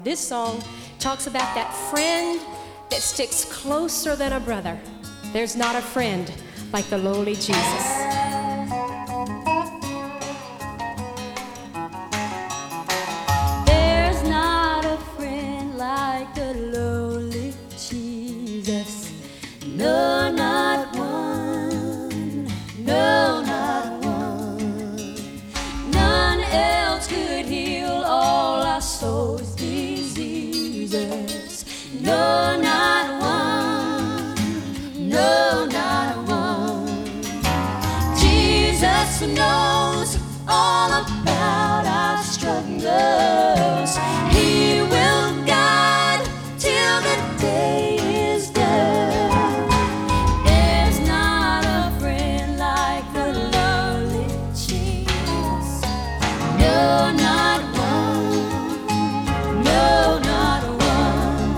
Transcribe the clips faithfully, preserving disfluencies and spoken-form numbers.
This song talks about that friend that sticks closer than a brother. There's not a friend like the lowly Jesus. There's not a friend like the lowly Jesus. No, not one. No, not one. None else could heal all our soul's diseases. No, not one. No, not one. Jesus knows all about our struggles. He will guide till the day is done. There's not a friend like the lowly Jesus. No, not one. No, not one.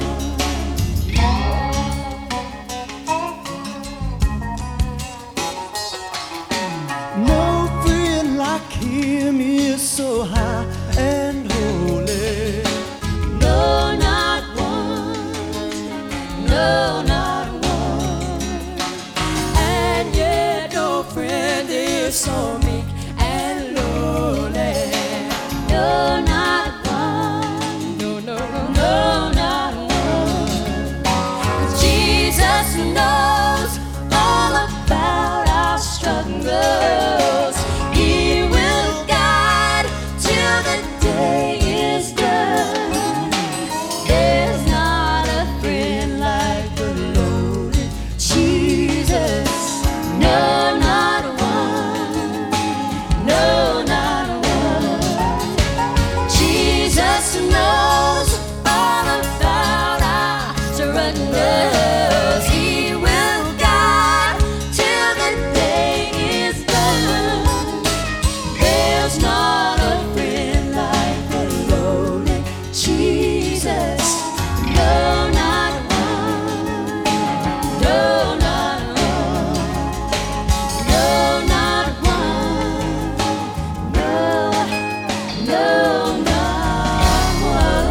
No friend like him is so high and holy. No, not one. No, not one. And yet no friend is so meek and lowly. No, not one. No, no, no, no, not one. 'Cause Jesus knows all about our struggles. He will guide till the day is done. There's not a friend like the lowly Jesus. No, not one. No, not one. Jesus knows all about our struggles. He will guide till the day is done. There's not a friend like the lowly Jesus. No, not one. No, not one. No, not one. No, no, not one.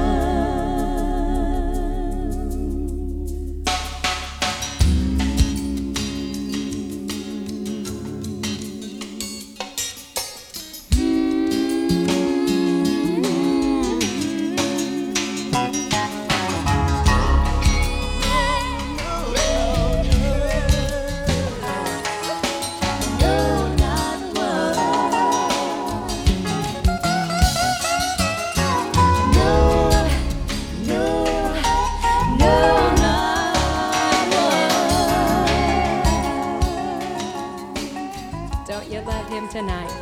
No, not one. No, no, no, not one. Don't you love him tonight?